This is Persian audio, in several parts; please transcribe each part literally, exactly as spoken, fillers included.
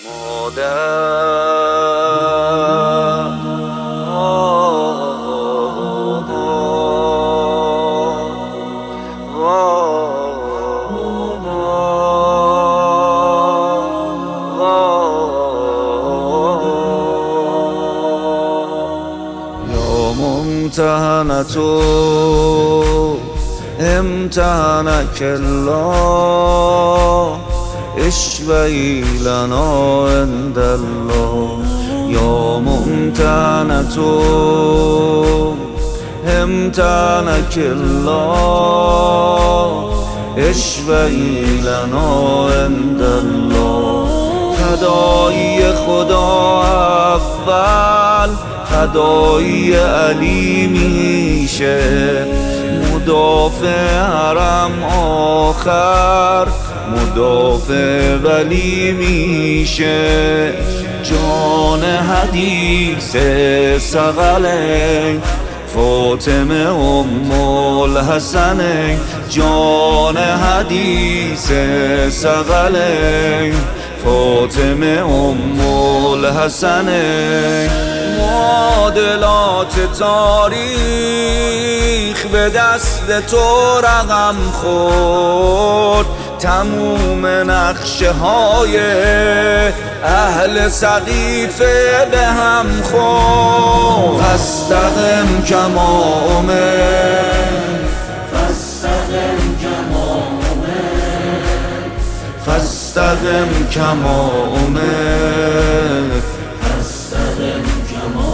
ممتحنة امتحنك الله اشفعي لنا عند الله. يا ممتحنة امتحنك الله اشفعي لنا عند الله. فدای خدا اول فدای علی میشه، مدافع حرم آخر مدافع ولی میشه. جان حدیث ثقلین فاطمه ام الحسنین، جان حدیث ثقلین فاطمه ام الحسنین. معادلات تاریخ به دست تو رقم خورد، تموم نقشه های اهل سقیفه به هم خورد. فاستقم کما امرت فاستقم کما امرت فاستقم کما امرت فاستقم کما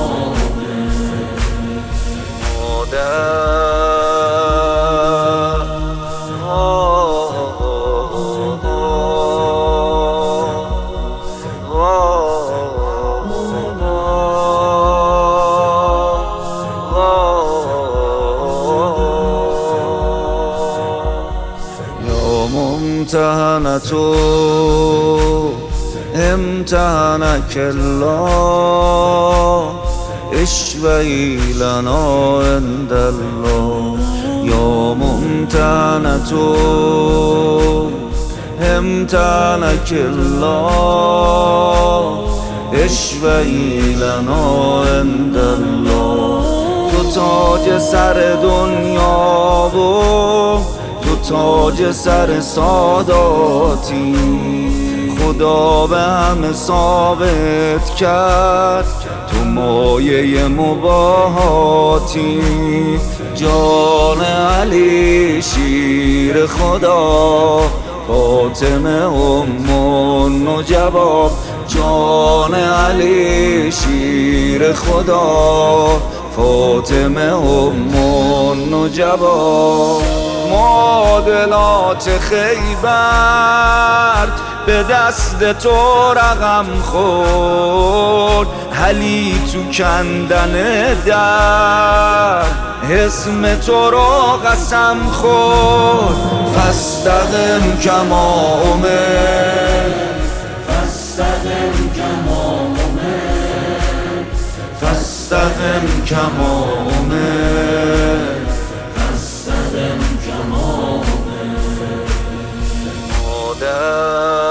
امرت. ممتحنة امتحنك الله اشفعي لنا عند الله. يا ممتحنة امتحنك الله اشفعي لنا عند الله. تو تاج سر دنیا و تو تاج سر ساداتی، خدا به همه ثابت کرد تو مایه مباهاتی. جان علی شیر خدا فاطمه ام النجبا، جان علی شیر خدا فاطمه ام النجبا. معادلات خیبر به دست تو رقم خورد، علی تو کندن در اسم تو را قسم خورد. فاستقم کما امرت فاستقم کما امرت فاستقم کما امرت فاستقم کما امرت.